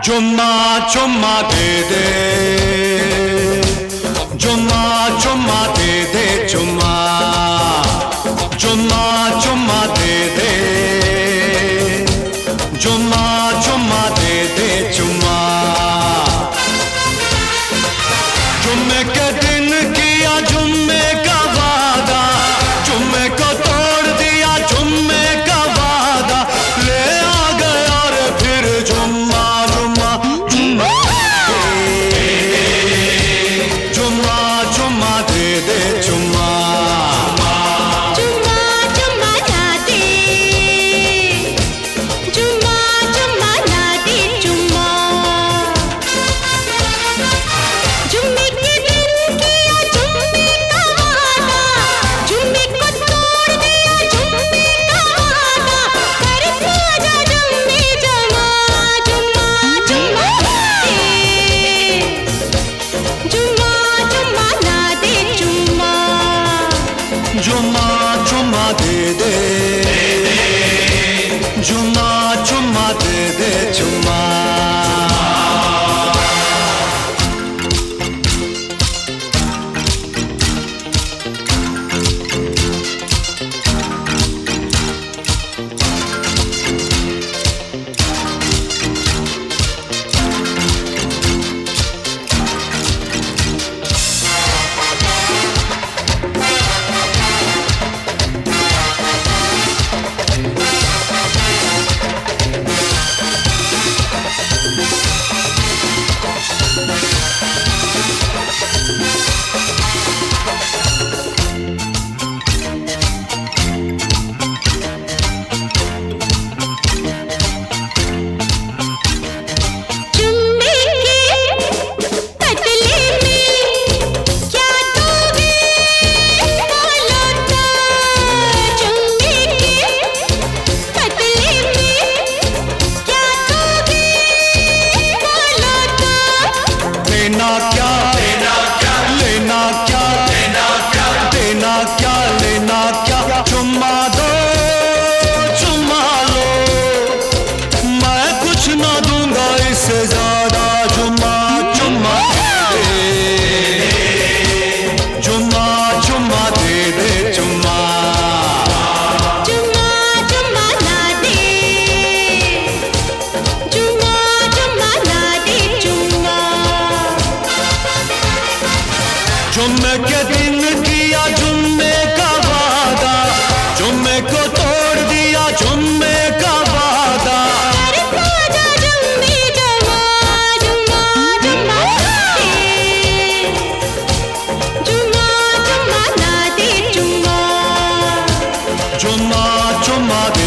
चुम्मा चुम्मा दे दे, चुम्मा चुम्मा दे दे, चुम्मा चुम्मा चुम्मा दे दे, चुम्मा चुम्मा दे दे, चुम्मा। जुम्मे के दिन किया जुम्मे का वादा, जुम्मे को तोड़ दिया जुम्मे का वादा, ले आ गया और फिर जुम्मा जुम्मा जुम्मा जुम्मा जुम्मा दे दे, जुम्मा जुम्मा जुम्मा ना दे, जुम्मा जुम्मा ना दे, जुम्मा। जुम्मे के दिन किया जुम्मे का वादा, जुम्मे को तोड़ दिया जुम्मे का वादा, कर पूजा जुम्मे जमा, जुम्मा जुम्मा दे, जुम्मा जुम्मा ना दे, जुम्मा। जुम्मा जुम्मा दे दे, जुम्मा जुम्मा दे दे, जुम्मा। जुम्मे के पतले में क्या दोगे बोलो तो, जुम्मे के पतले में क्या दोगे बोलो तो। लेना क्या लेना क्या, लेना क्या लेना क्या, देना क्या लेना क्या, चुम्मा दो चुम्मा लो, मैं कुछ ना दूंगा इससे ज्यादा, जुम्मा चुम्मा दे दे, जुम्मा चुम्मा दे दे, जुम्मा जुम्मा जुम्मा ना दे, जुम्मा जुम्मा ना दे, जुम्मा। जुम्मे के दिन किया जुम्मे का वादा, जुम्मे को तोड़ दिया जुम्मे का वादा, कर पूजा जुम्मे जमा, जुम्मा जुम्मा दे, जुम्मा जुम्मा ना दे, जुम्मा। जुम्मा जुम्मा